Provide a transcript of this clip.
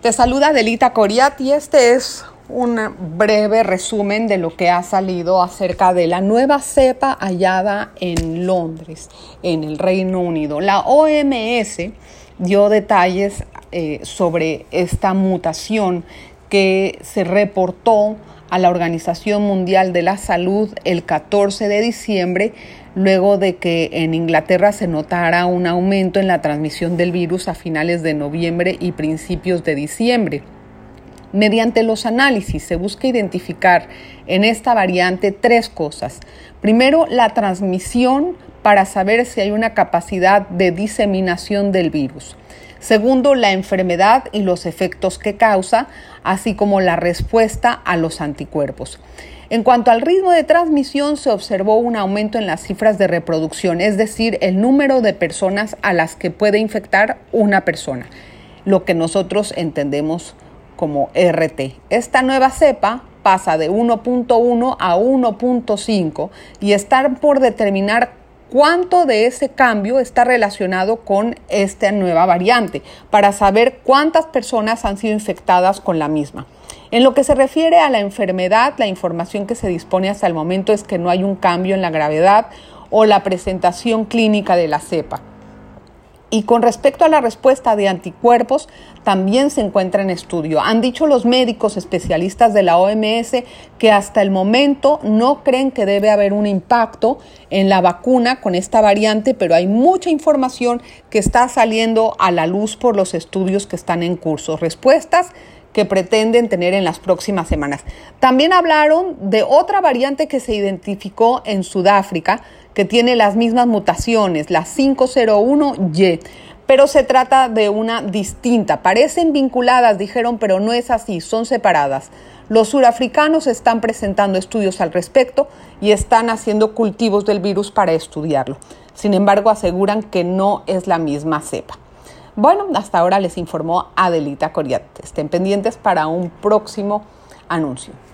Te saluda Adelita Coriat y este es un breve resumen de lo que ha salido acerca de la nueva cepa hallada en Londres, en el Reino Unido. La OMS dio detalles sobre esta mutación que se reportó a la Organización Mundial de la Salud el 14 de diciembre, luego de que en Inglaterra se notara un aumento en la transmisión del virus a finales de noviembre y principios de diciembre. Mediante los análisis se busca identificar en esta variante tres cosas. Primero, la transmisión para saber si hay una capacidad de diseminación del virus. Segundo, la enfermedad y los efectos que causa, así como la respuesta a los anticuerpos. En cuanto al ritmo de transmisión, se observó un aumento en las cifras de reproducción, es decir, el número de personas a las que puede infectar una persona, lo que nosotros entendemos como RT. Esta nueva cepa pasa de 1.1 a 1.5 y están por determinar cuánto de ese cambio está relacionado con esta nueva variante, para saber cuántas personas han sido infectadas con la misma. En lo que se refiere a la enfermedad, la información que se dispone hasta el momento es que no hay un cambio en la gravedad o la presentación clínica de la cepa. Y con respecto a la respuesta de anticuerpos, también se encuentra en estudio. Han dicho los médicos especialistas de la OMS que hasta el momento no creen que debe haber un impacto en la vacuna con esta variante, pero hay mucha información que está saliendo a la luz por los estudios que están en curso. Respuestas que pretenden tener en las próximas semanas. También hablaron de otra variante que se identificó en Sudáfrica, que tiene las mismas mutaciones, la 501Y, pero se trata de una distinta. Parecen vinculadas, dijeron, pero no es así, son separadas. Los surafricanos están presentando estudios al respecto y están haciendo cultivos del virus para estudiarlo. Sin embargo, aseguran que no es la misma cepa. Bueno, hasta ahora les informó Adelita Coriat. Estén pendientes para un próximo anuncio.